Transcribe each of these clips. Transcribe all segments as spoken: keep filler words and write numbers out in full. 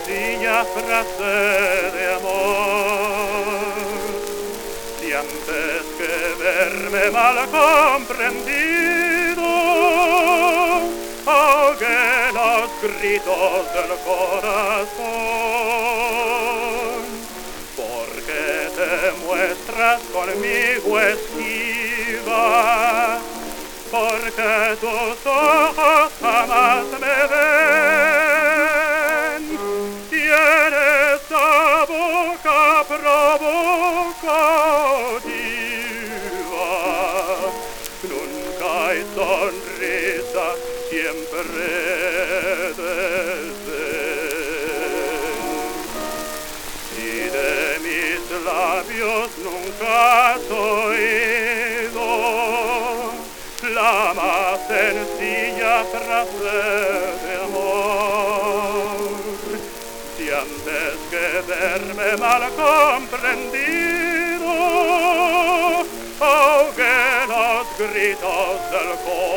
sencilla frase de amor. Si antes que verme mal comprendido, ahogué los gritos del corazón, porque te muestras conmigo esquiva, porque tus ojos jamás me ven, tienes esa boca provocativa, nunca hay sonrisa, siempre desdén. Y de mis labios nunca has oído la más sencilla frase de amor. Si antes que verme mal comprendido, ahogué los gritos del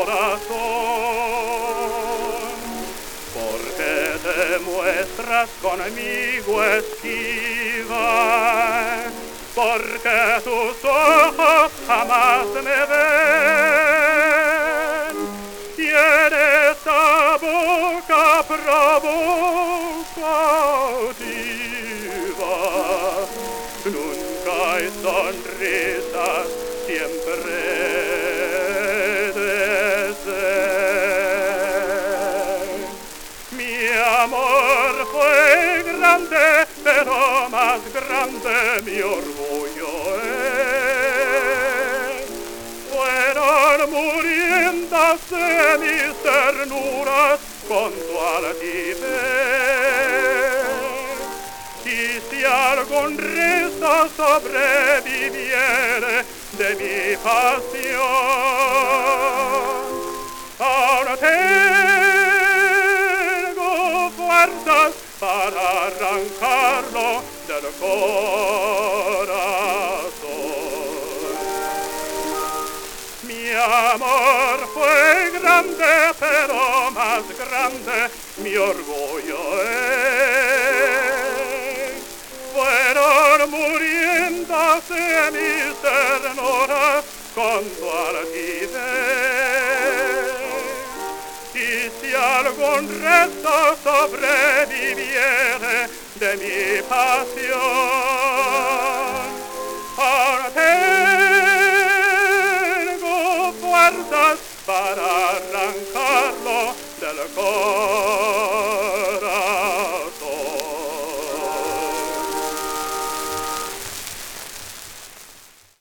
corazón, porque te muestras conmigo esquiva, porque tus ojos jamás me ven, tienes esa boca provocativa, nunca hay sonrisas, siempre desdén. Mi amor fue grande, pero más grande mi orgullo es. Fueron muriéndose mis ternuras con tu altivez. Y si algún resto sobreviviere de mi pasión, aún tengo fuerzas para arrancarlo del corazón. Mi amor fue grande, pero más grande mi orgullo es. Fueron muriéndose mis ternuras con tu altivez. Y si algún resto sobreviviere de mi pasión,